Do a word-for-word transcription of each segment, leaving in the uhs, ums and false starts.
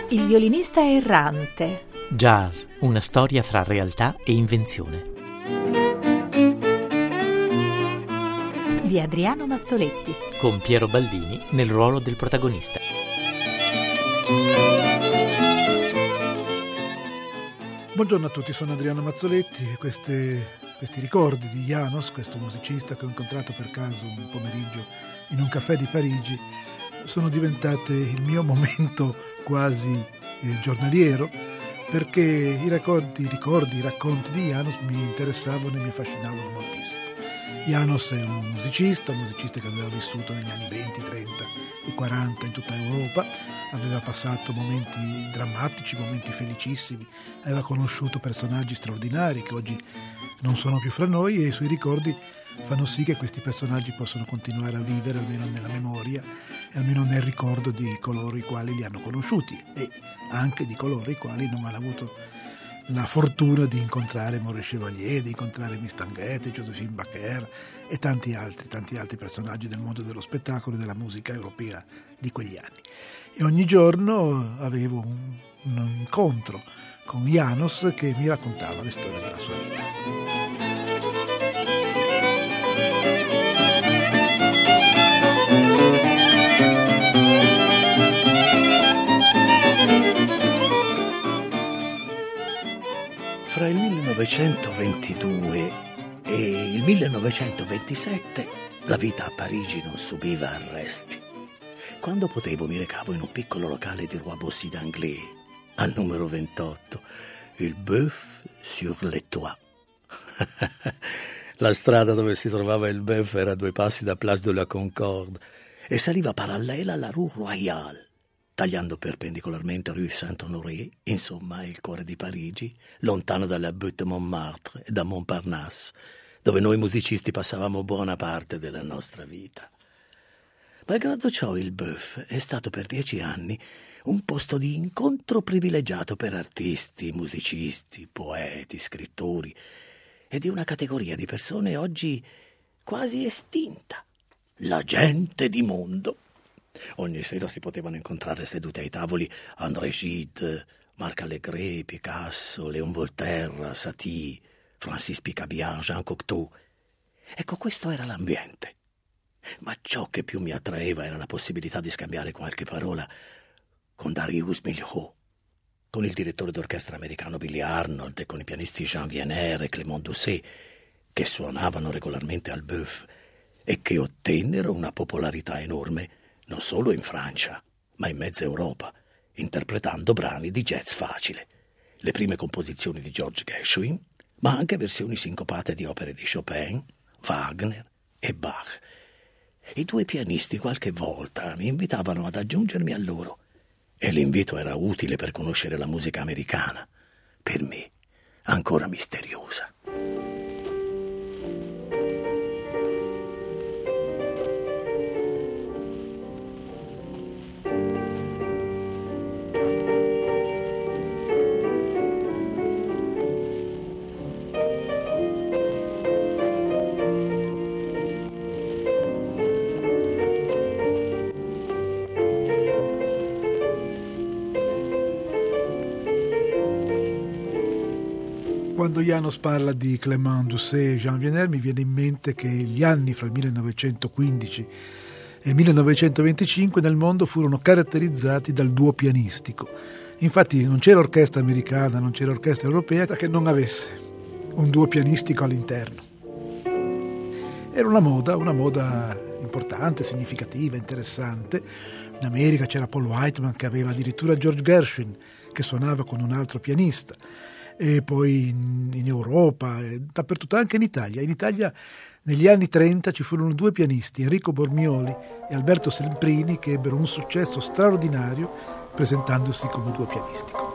Il violinista errante. Jazz, una storia fra realtà e invenzione. Di Adriano Mazzoletti. Con Piero Baldini nel ruolo del protagonista. Buongiorno a tutti, sono Adriano Mazzoletti e queste, questi ricordi di János, questo musicista che ho incontrato per caso un pomeriggio in un caffè di Parigi, sono diventate il mio momento quasi eh, giornaliero, perché i ricordi, i ricordi, i racconti di János mi interessavano e mi affascinavano moltissimo. János è un musicista, un musicista che aveva vissuto negli anni venti, trenta e quaranta in tutta Europa, aveva passato momenti drammatici, momenti felicissimi, aveva conosciuto personaggi straordinari che oggi non sono più fra noi, e i suoi ricordi fanno sì che questi personaggi possano continuare a vivere almeno nella memoria e almeno nel ricordo di coloro i quali li hanno conosciuti e anche di coloro i quali non hanno avuto la fortuna di incontrare Maurice Chevalier, di incontrare Mistin Guett, Joséphine Baker e tanti altri, tanti altri personaggi del mondo dello spettacolo e della musica europea di quegli anni. E ogni giorno avevo un, un incontro con János che mi raccontava le storie della sua vita. Fra il millenovecentoventidue e il millenovecentoventisette la vita a Parigi non subiva arresti. Quando potevo mi recavo in un piccolo locale di Roi Bossi d'Anglais, al numero ventotto, il Bœuf sur les Toits. La strada dove si trovava il Bœuf era a due passi da Place de la Concorde e saliva parallela alla Rue Royale, tagliando perpendicolarmente Rue Saint-Honoré, insomma il cuore di Parigi, lontano dalla Butte Montmartre e da Montparnasse, dove noi musicisti passavamo buona parte della nostra vita. Malgrado ciò, il Bœuf è stato per dieci anni un posto di incontro privilegiato per artisti, musicisti, poeti, scrittori e di una categoria di persone oggi quasi estinta, la gente di mondo. Ogni sera si potevano incontrare seduti ai tavoli André Gide, Marc Allegret, Picasso, Léon Voltaire, Satie, Francis Picabia, Jean Cocteau. Ecco, questo era l'ambiente. Ma ciò che più mi attraeva era la possibilità di scambiare qualche parola con Darius Milhaud, con il direttore d'orchestra americano Billy Arnold e con i pianisti Jean Wiener e Clément Doucet, che suonavano regolarmente al Bœuf e che ottennero una popolarità enorme non solo in Francia, ma in mezza Europa, interpretando brani di jazz facile, le prime composizioni di George Gershwin, ma anche versioni sincopate di opere di Chopin, Wagner e Bach. I due pianisti qualche volta mi invitavano ad aggiungermi a loro, e l'invito era utile per conoscere la musica americana, per me ancora misteriosa. Quando János parla di Clément Doucet e Jean Wiener mi viene in mente che gli anni fra il millenovecentoquindici e il millenovecentoventicinque nel mondo furono caratterizzati dal duo pianistico. Infatti non c'era orchestra americana, non c'era orchestra europea che non avesse un duo pianistico all'interno. Era una moda, una moda importante, significativa, interessante. In America c'era Paul Whiteman che aveva addirittura George Gershwin che suonava con un altro pianista. E poi in, in Europa, e dappertutto, anche in Italia. In Italia negli anni trenta ci furono due pianisti, Enrico Bormioli e Alberto Semprini, che ebbero un successo straordinario presentandosi come duo pianistico.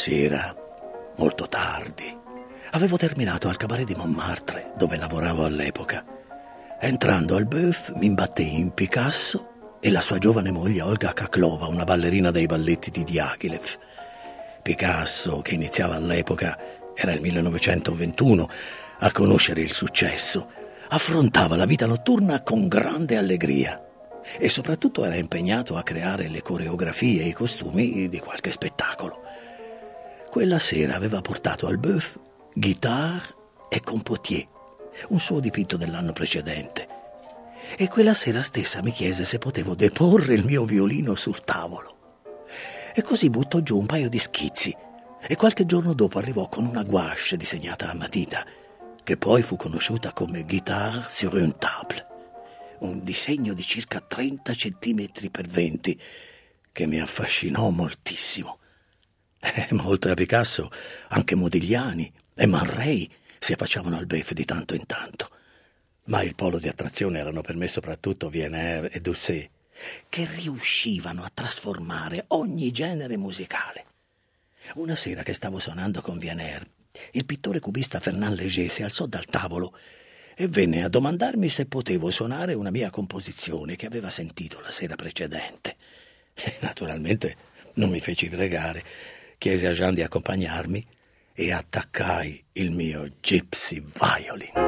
sera, molto tardi, avevo terminato al cabaret di Montmartre, dove lavoravo all'epoca. Entrando al Bœuf mi imbattei in Picasso e la sua giovane moglie Olga Kaklova, una ballerina dei balletti di Diaghilev. Picasso, che iniziava all'epoca, era il millenovecentoventuno, a conoscere il successo, affrontava la vita notturna con grande allegria e soprattutto era impegnato a creare le coreografie e i costumi di qualche spettacolo. Quella sera aveva portato al Bœuf Guitare e Compotier, un suo dipinto dell'anno precedente, e quella sera stessa mi chiese se potevo deporre il mio violino sul tavolo. E così buttò giù un paio di schizzi e qualche giorno dopo arrivò con una gouache disegnata a matita, che poi fu conosciuta come Guitare sur une table, un disegno di circa trenta centimetri per venti che mi affascinò moltissimo. Eh, ma oltre a Picasso anche Modigliani e Man Ray si affacciavano al Bœuf di tanto in tanto, ma il polo di attrazione erano per me soprattutto Wiener e Doucet, che riuscivano a trasformare ogni genere musicale. Una sera che stavo suonando con Wiener, il pittore cubista Fernand Léger si alzò dal tavolo e venne a domandarmi se potevo suonare una mia composizione che aveva sentito la sera precedente. E naturalmente non mi feci pregare, chiesi a Jean di accompagnarmi e attaccai il mio Gypsy Violin.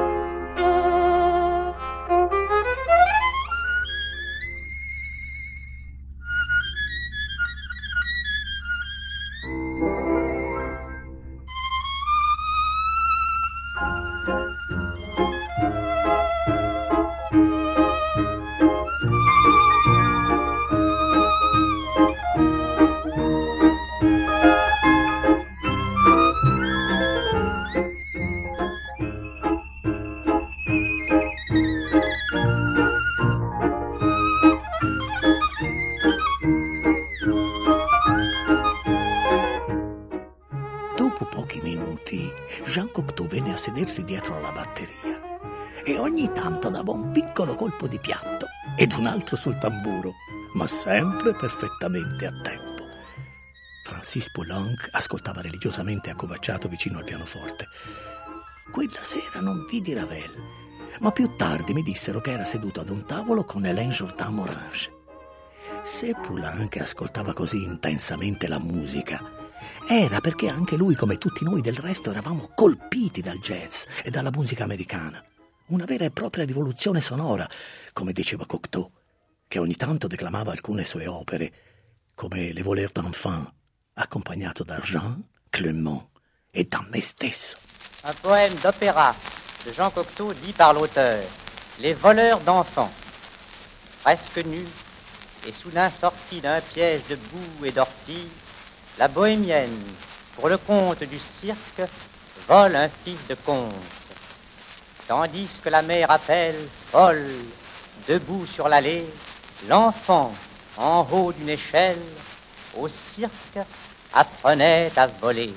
Dopo pochi minuti, Jean Cocteau venne a sedersi dietro alla batteria e ogni tanto dava un piccolo colpo di piatto ed un altro sul tamburo, ma sempre perfettamente a tempo. Francis Poulenc ascoltava religiosamente accovacciato vicino al pianoforte. Quella sera non vidi Ravel, ma più tardi mi dissero che era seduto ad un tavolo con Hélène Jourdan-Morange. Se Poulenc ascoltava così intensamente la musica, era perché anche lui, come tutti noi del resto, eravamo colpiti dal jazz e dalla musica americana. Una vera e propria rivoluzione sonora, come diceva Cocteau, che ogni tanto declamava alcune sue opere, come Les Voleurs d'enfants, accompagnato da Jean, Clément e da me stesso. Un poème d'opéra de Jean Cocteau dit par l'auteur, Les Voleurs d'enfants. Presque nus et soudain sortis d'un piège de boue et d'ortie, la bohémienne, pour le compte du cirque, vole un fils de comte. Tandis que la mère appelle, folle, debout sur l'allée, l'enfant, en haut d'une échelle, au cirque, apprenait à voler.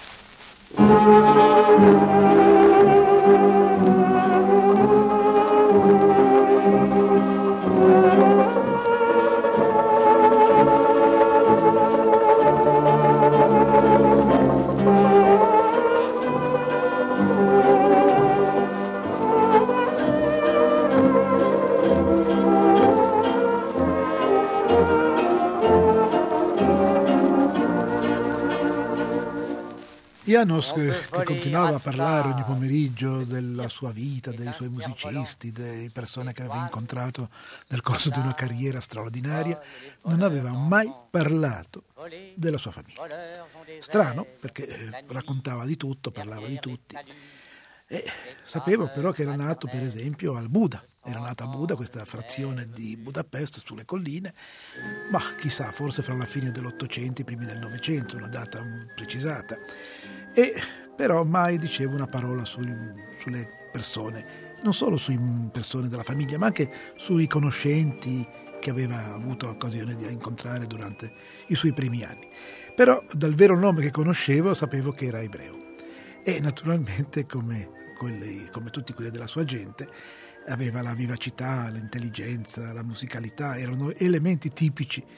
János, che, che continuava a parlare ogni pomeriggio della sua vita, dei suoi musicisti, delle persone che aveva incontrato nel corso di una carriera straordinaria, non aveva mai parlato della sua famiglia. Strano, perché raccontava di tutto, parlava di tutti. E sapevo però che era nato, per esempio, al Buda. Era nato a Buda, questa frazione di Budapest sulle colline, ma chissà, forse fra la fine dell'Ottocento e i primi del Novecento, una data precisata. E però mai diceva una parola sui, sulle persone, non solo sulle persone della famiglia, ma anche sui conoscenti che aveva avuto occasione di incontrare durante i suoi primi anni. Però dal vero nome che conoscevo sapevo che era ebreo. E naturalmente, come, quelli, come tutti quelli della sua gente, aveva la vivacità, l'intelligenza, la musicalità, erano elementi tipici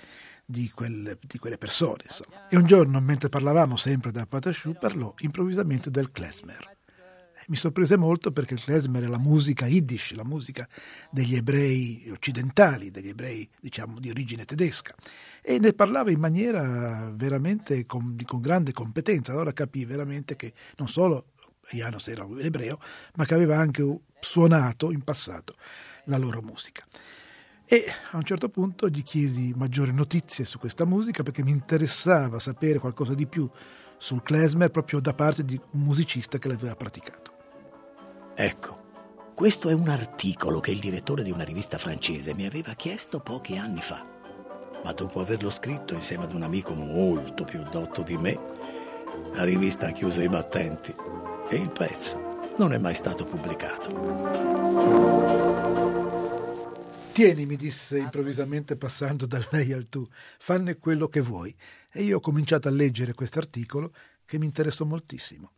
di quelle, di quelle persone, insomma. E un giorno, mentre parlavamo sempre da Patachou, parlò improvvisamente del klezmer. Mi sorprese molto perché il klezmer è la musica yiddish, la musica degli ebrei occidentali, degli ebrei, diciamo, di origine tedesca. E ne parlava in maniera veramente con, con grande competenza. Allora capii veramente che non solo János era un ebreo, ma che aveva anche suonato in passato la loro musica. E a un certo punto gli chiesi maggiori notizie su questa musica perché mi interessava sapere qualcosa di più sul klezmer proprio da parte di un musicista che l'aveva praticato. Ecco, questo è un articolo che il direttore di una rivista francese mi aveva chiesto pochi anni fa, ma dopo averlo scritto insieme ad un amico molto più dotto di me, la rivista ha chiuso i battenti e il pezzo non è mai stato pubblicato. Tieni, mi disse improvvisamente passando dal lei al tu, fanne quello che vuoi. E io ho cominciato a leggere questo articolo che mi interessò moltissimo.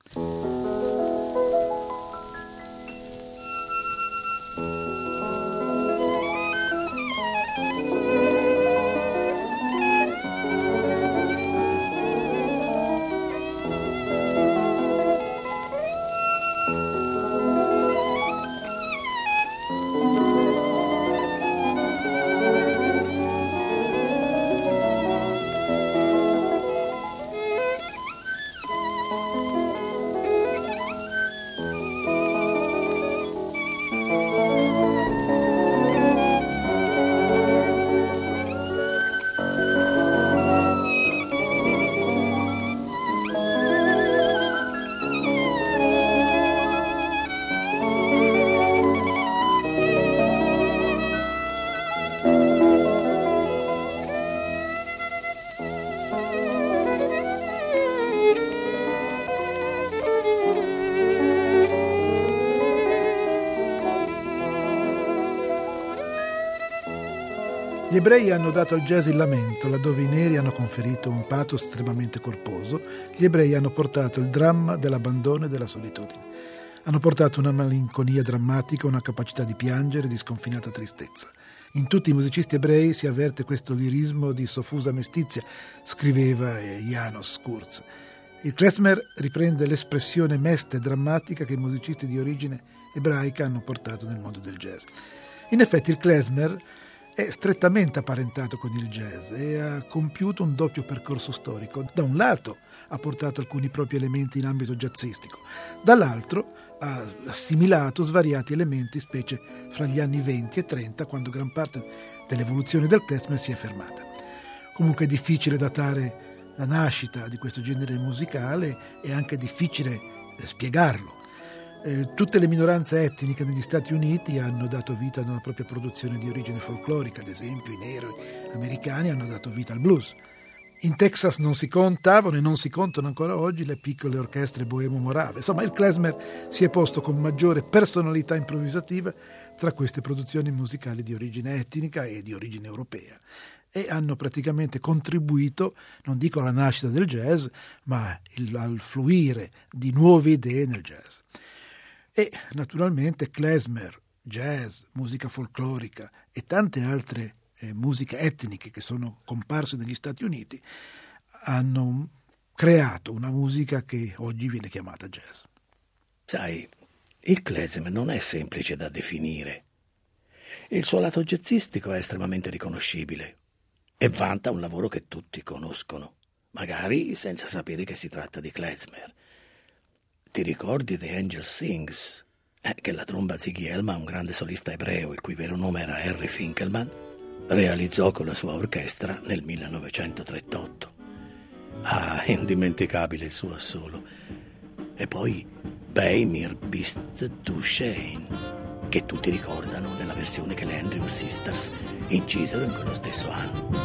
Gli ebrei hanno dato al jazz il lamento, laddove i neri hanno conferito un pathos estremamente corposo. Gli ebrei hanno portato il dramma dell'abbandono e della solitudine. Hanno portato una malinconia drammatica, una capacità di piangere, di sconfinata tristezza. In tutti i musicisti ebrei si avverte questo lirismo di soffusa mestizia, scriveva János Kurz. Il klezmer riprende l'espressione mesta e drammatica che i musicisti di origine ebraica hanno portato nel mondo del jazz. In effetti il klezmer è strettamente apparentato con il jazz e ha compiuto un doppio percorso storico. Da un lato ha portato alcuni propri elementi in ambito jazzistico, dall'altro ha assimilato svariati elementi, specie fra gli anni venti e trenta, quando gran parte dell'evoluzione del klezmer si è fermata. Comunque è difficile datare la nascita di questo genere musicale, è anche difficile spiegarlo. Eh, tutte le minoranze etniche negli Stati Uniti hanno dato vita ad una propria produzione di origine folclorica, ad esempio i neri americani hanno dato vita al blues. In Texas non si contavano e non si contano ancora oggi le piccole orchestre boemo-morave. Insomma, il klezmer si è posto con maggiore personalità improvvisativa tra queste produzioni musicali di origine etnica e di origine europea e hanno praticamente contribuito, non dico alla nascita del jazz, ma il, al fluire di nuove idee nel jazz. E naturalmente klezmer, jazz, musica folclorica e tante altre eh, musiche etniche che sono comparse negli Stati Uniti hanno creato una musica che oggi viene chiamata jazz. Sai, il klezmer non è semplice da definire. Il suo lato jazzistico è estremamente riconoscibile e vanta un lavoro che tutti conoscono, magari senza sapere che si tratta di klezmer. Ti ricordi The Angel Sings? Eh, che la tromba Ziggy Elman, un grande solista ebreo, il cui vero nome era Harry Finkelman, realizzò con la sua orchestra nel millenovecentotrentotto. Ah, indimenticabile il suo assolo. E poi Bei mir bist du schön, che tutti ricordano nella versione che le Andrews Sisters incisero in quello stesso anno.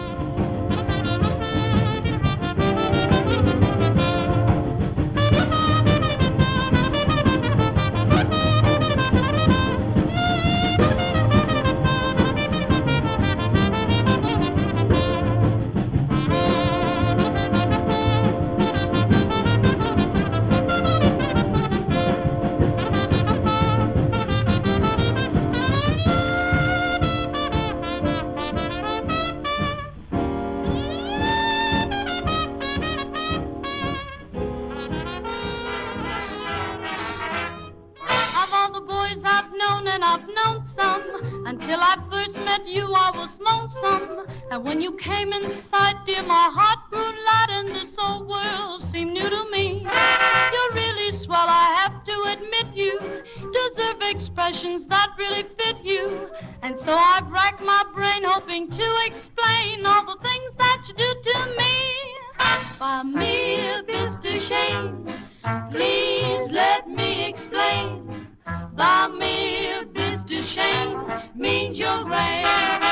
was lonesome. And when you came inside, dear, my heart grew light and this whole world seemed new to me. You're really swell, I have to admit you deserve expressions that really fit you. And so I've racked my brain hoping to explain all the things that you do to me. By me, Mister Shane, please let me explain. By me, Mister Shane means you're great.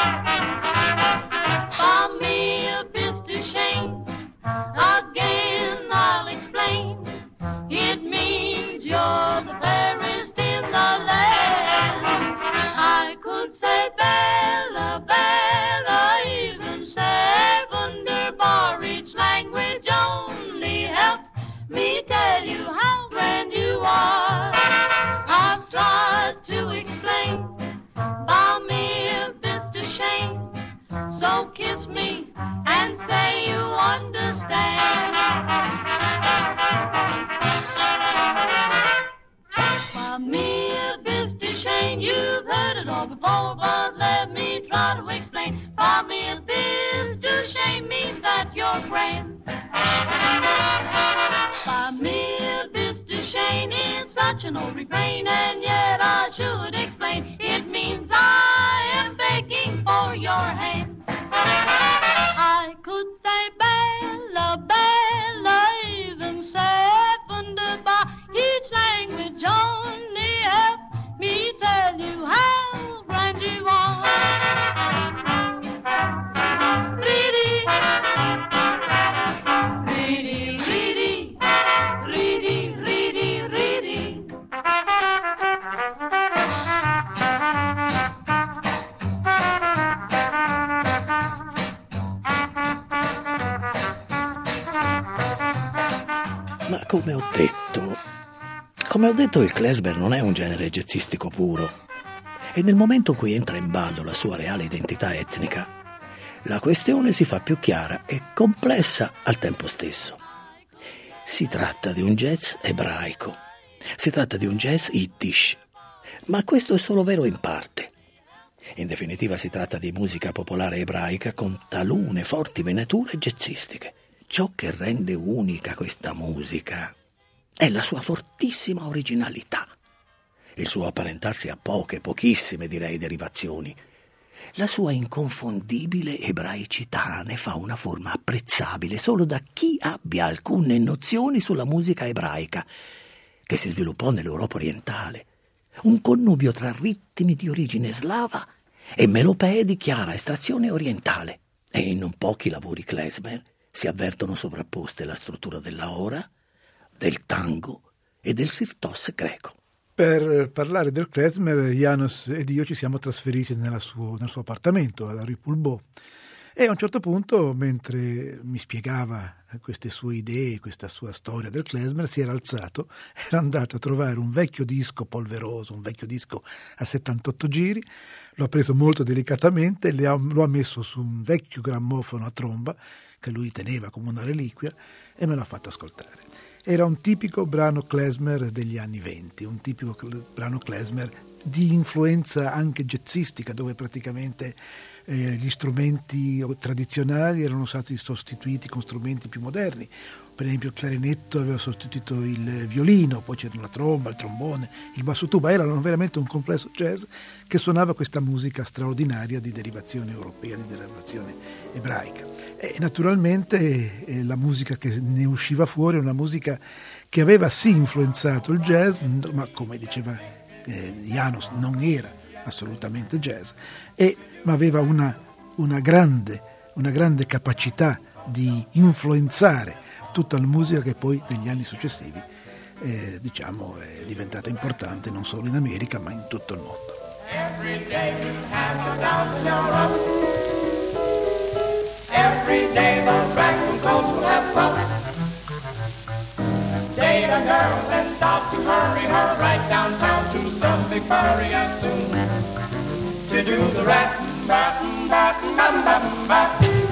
By me, Mister Shane, again I'll explain. It means you're the fairest in the land. I could say Bella, Bella, even say wunderbar. Each language only helps me tell you how grand you are. I've tried to explain by me, Mister Shane. So kiss me and say you understand. By me, Mister Shane, you've heard it all before, but let me try to explain. By me, Mister Shane means that you're grand. By me, Mister Shane, it's such an old refrain, and yet I should explain. It means I am begging for your hand. I could say Bella, Bella, even say wunderbar. Each language only helps me tell you how grand you are. Reedy, reedy, reedy, reedy, reedy, reedy. Ma come ho detto, come ho detto, il klezmer non è un genere jazzistico puro. E nel momento in cui entra in ballo la sua reale identità etnica, la questione si fa più chiara e complessa al tempo stesso. Si tratta di un jazz ebraico, si tratta di un jazz yiddish, ma questo è solo vero in parte. In definitiva si tratta di musica popolare ebraica con talune forti venature jazzistiche. Ciò che rende unica questa musica è la sua fortissima originalità, il suo apparentarsi a poche, pochissime direi derivazioni. La sua inconfondibile ebraicità ne fa una forma apprezzabile solo da chi abbia alcune nozioni sulla musica ebraica, che si sviluppò nell'Europa orientale, un connubio tra ritmi di origine slava e melopee di chiara estrazione orientale. E in non pochi lavori klezmer si avvertono sovrapposte la struttura della hora, del tango e del sirtos greco. Per parlare del klezmer, János ed io ci siamo trasferiti nella suo, nel suo appartamento alla Rue Pulbot. E a un certo punto, mentre mi spiegava queste sue idee, questa sua storia del klezmer, si era alzato, era andato a trovare un vecchio disco polveroso, un vecchio disco a settantotto giri, lo ha preso molto delicatamente e lo ha messo su un vecchio grammofono a tromba che lui teneva come una reliquia e me l'ha fatto ascoltare. Era un tipico brano klezmer degli anni venti, un tipico brano klezmer di influenza anche jazzistica, dove praticamente eh, gli strumenti tradizionali erano stati sostituiti con strumenti più moderni. Per esempio il clarinetto aveva sostituito il violino, poi c'era la tromba, il trombone, il basso tuba. Erano veramente un complesso jazz che suonava questa musica straordinaria di derivazione europea, di derivazione ebraica. E naturalmente eh, la musica che ne usciva fuori è una musica che aveva sì influenzato il jazz, ma come diceva Eh, János non era assolutamente jazz, e, ma aveva una, una, grande, una grande capacità di influenzare tutta la musica che poi negli anni successivi eh, diciamo, è diventata importante non solo in America ma in tutto il mondo. Every day you have to down Europe. Every day those raccoon coats will have trouble. Date a girl and stop to hurry her right downtown to some big party as soon to do the rattin', rattin', rattin', rattin', rattin', rattin'.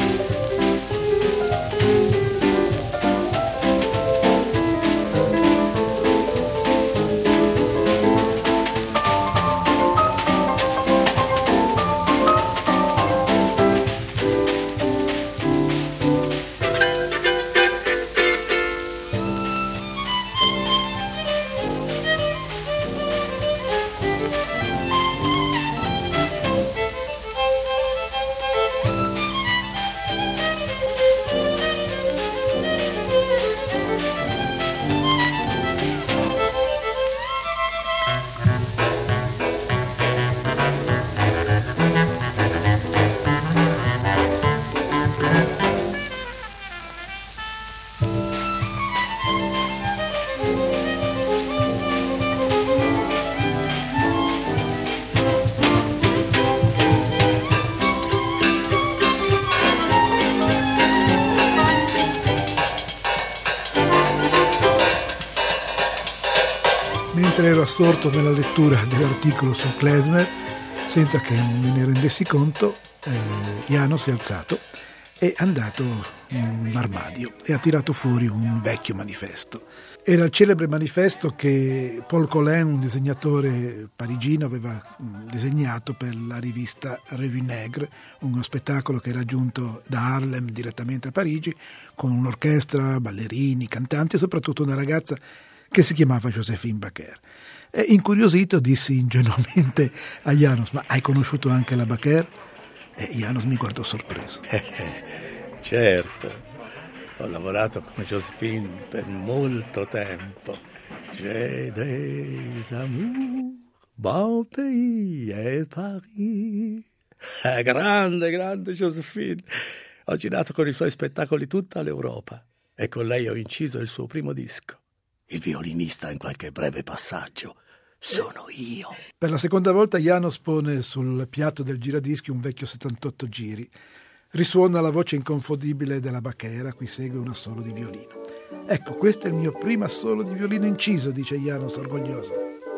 mentre ero assorto nella lettura dell'articolo su klezmer, senza che me ne rendessi conto, eh, János si è alzato, è andato in un armadio e ha tirato fuori un vecchio manifesto. Era il celebre manifesto che Paul Colin, un disegnatore parigino, aveva disegnato per la rivista Revue Nègre, uno spettacolo che era giunto da Harlem direttamente a Parigi, con un'orchestra, ballerini, cantanti e soprattutto una ragazza che si chiamava Joséphine Baker. E incuriosito dissi ingenuamente a János: ma hai conosciuto anche la Baker? E János mi guardò sorpreso. Certo, ho lavorato con Joséphine per molto tempo. J'ai des amours, bon pays et Paris. Eh, grande, grande Joséphine. Ho girato con i suoi spettacoli tutta l'Europa e con lei ho inciso il suo primo disco. Il violinista in qualche breve passaggio sono io. Per la seconda volta János pone sul piatto del giradischi un vecchio settantotto giri. Risuona la voce inconfondibile della Baker, a cui segue un assolo di violino. Ecco, questo è il mio primo assolo di violino inciso, dice János orgoglioso.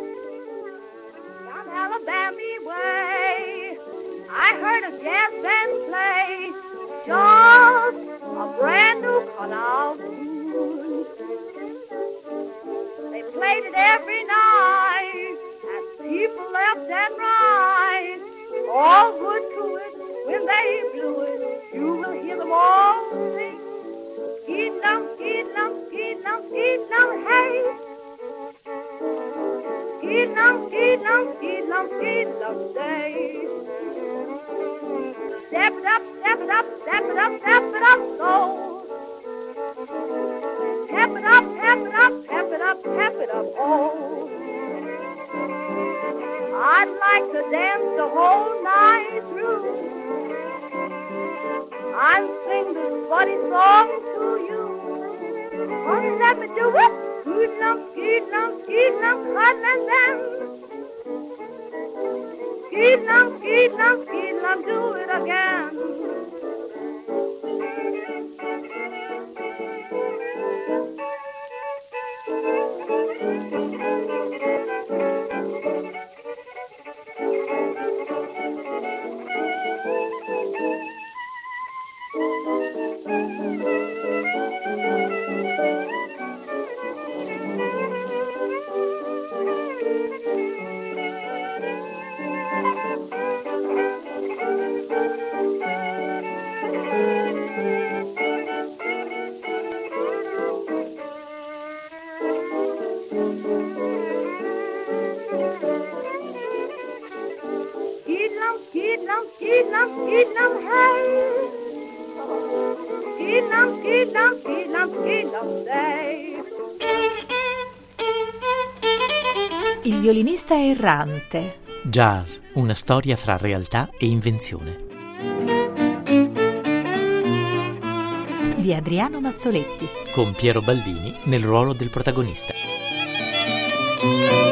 Down Alabama way, I heard a jazz band play just a brand new cut-out tune. They played it every night, and people left and right, all good to it. When they blew it, you will hear them all sing. Skeet-lum, skeet-lum, skeet-lum, skeet-lum, hey. Skeet-lum, skeet-lum, skeet-lum, skeet-lum, say. Step it up, step it up, step it up, step it up, so. Step it up, step it up, step it up, step it up, oh. I'd like to dance the whole night through and sing this funny song to you. Honey, let me do it. Skeet-lum, skeet-lum, skeet-lum, cotton and them. Skeet-lum, skeet-lum, skeet-lum, do it again. Skeet-lum, skeet-lum, skeet-lum, hey. Skeet-lum, skeet-lum, skeet-lum, skeet-lum, say. Il violinista errante. Jazz, una storia fra realtà e invenzione. Di Adriano Mazzoletti. Con Piero Baldini nel ruolo del protagonista.